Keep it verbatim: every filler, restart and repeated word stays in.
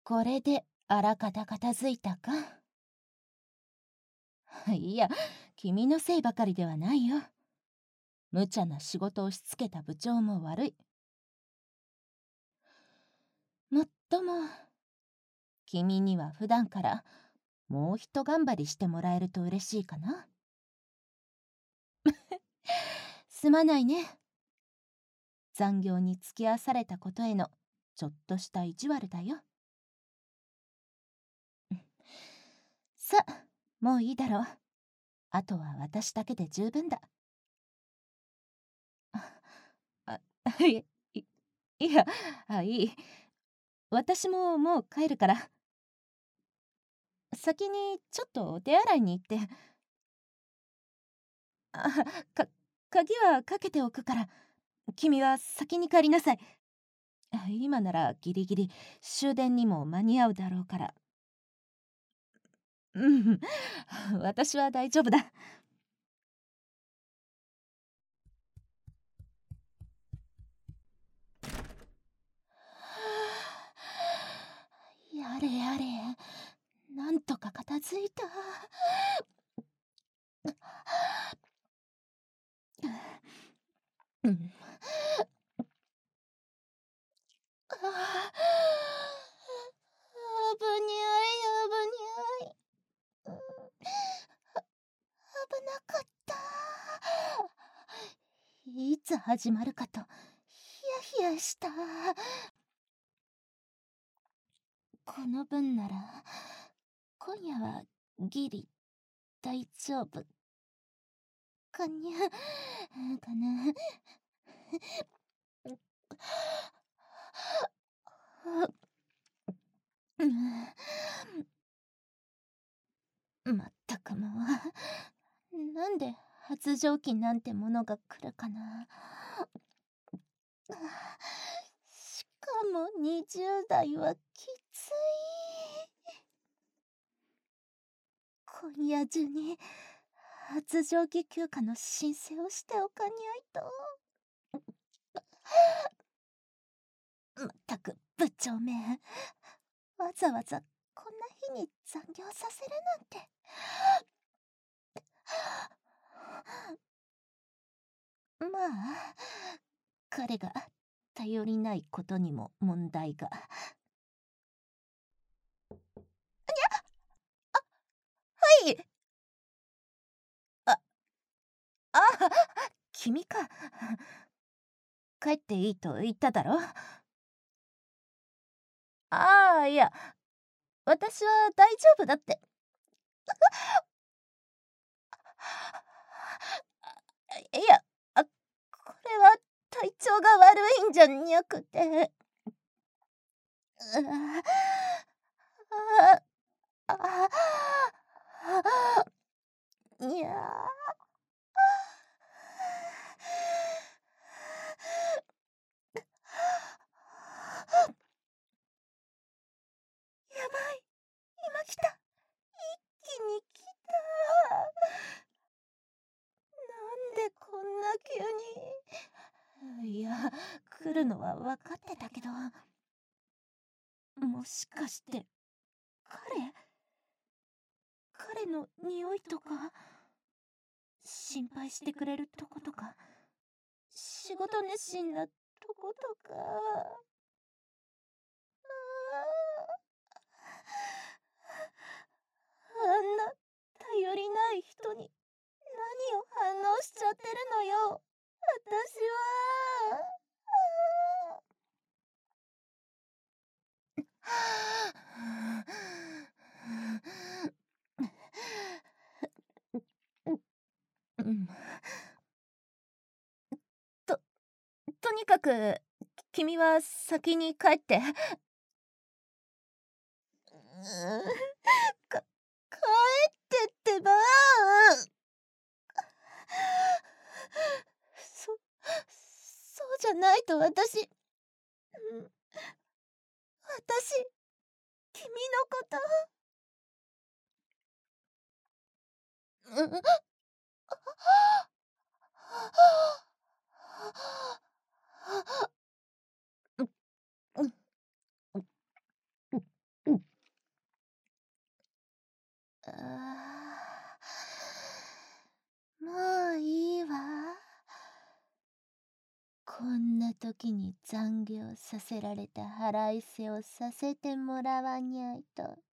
これであらかた片付いたか。いや、君のせいばかりではないよ。無茶な仕事を押し付けた部長も悪い。もっとも、君には普段からもうひと頑張りしてもらえると嬉しいかな。すまないね。残業に付き合わされたことへのちょっとした意地悪だよ。さあ、もういいだろう。あとは私だけで十分だ。あ、い、いいや、あ、いい。私ももう帰るから。先にちょっとお手洗いに行って。あ、か、鍵はかけておくから、君は先に帰りなさい。あ、今ならギリギリ終電にも間に合うだろうから。うん、私は大丈夫だ。やれやれ、なんとか片付いた。うん。ああ、ぶにゃい、あぶにゃい。うん、あ、危なかった。いつ始まるかとヒヤヒヤした。この分なら今夜はギリ大丈夫かにゃかな。うん、まったくもう、なんで発情期なんてものが来るかな。しかもにじゅう代はきつい。今夜中に発情期休暇の申請をしておかにゃいと。まったく部長め、わざわざこんな日に残業させるなんて。まあ、彼が頼りないことにも問題が。はい。あ、あ、君か。帰っていいと言っただろ。ああ、いや、私は大丈夫だって。いや、あ、これは体調が悪いんじゃにゃくて。ああ、ああ、ああ、いや。やばい、今来た。一気に来た。なんでこんな急に。いや、来るのは分かってたけど、もしかして彼彼の匂いとか、心配してくれるとことか、仕事熱心なとことか。あんな頼りない人に何を反応しちゃってるのよ、私は。うん、と、とにかく、君は先に帰って。うーん、か、帰ってってば。そ、そうじゃないと私、うん、私、君のこと、うん、うん、うん、 時に残業させられた腹いせをさせてもらわにゃいと。